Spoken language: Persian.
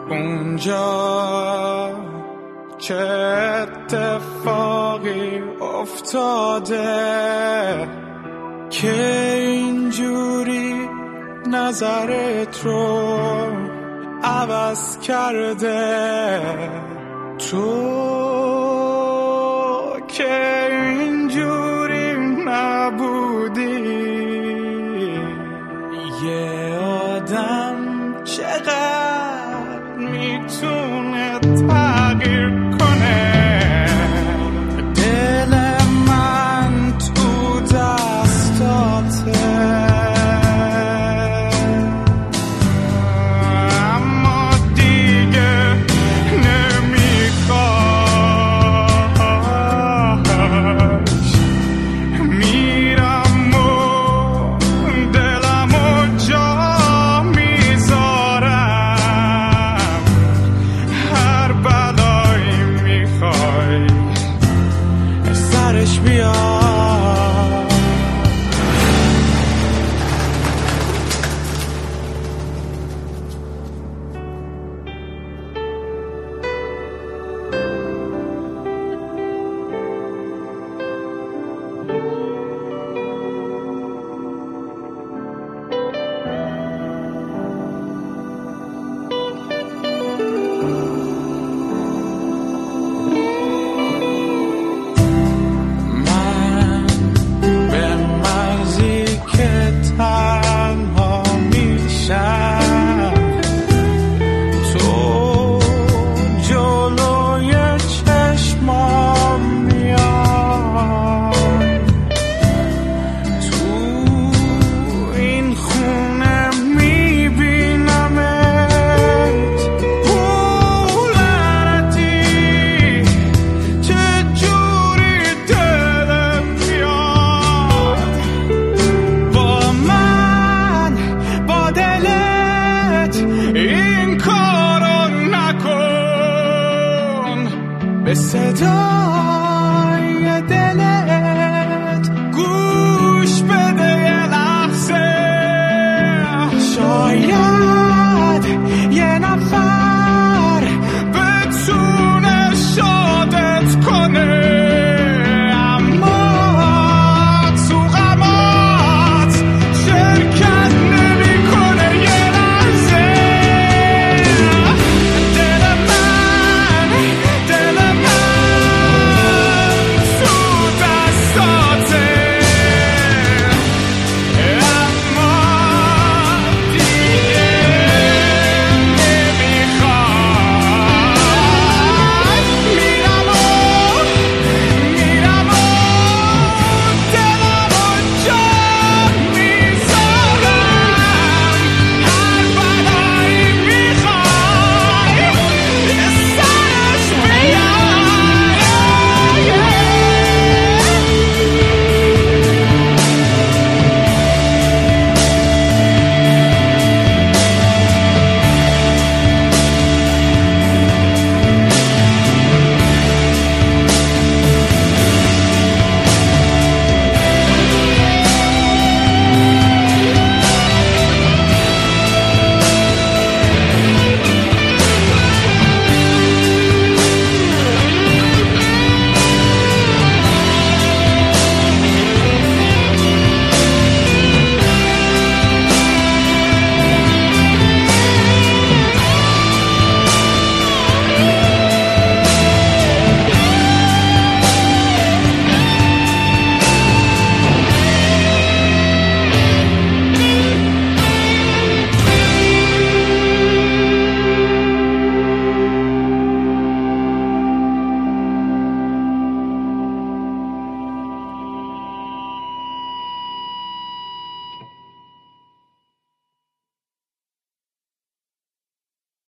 اونجا چه اتفاقی افتاده که اینجوری نظرت رو عوض کرده؟ تو که اینجوری نبودی. یه آدم چقدر میتونه تغییر کنه؟ دل من تو دستاته، اما دیگه نمیخواش. میرم و دلم و جا میذارم، هر بلایی میخوای سرش بیاد. تنها میشم، تو جلوی چشمام میای، تو این خونه میبینمت. لعنتی چجوری دلم میاد این کارو نکن. به صدا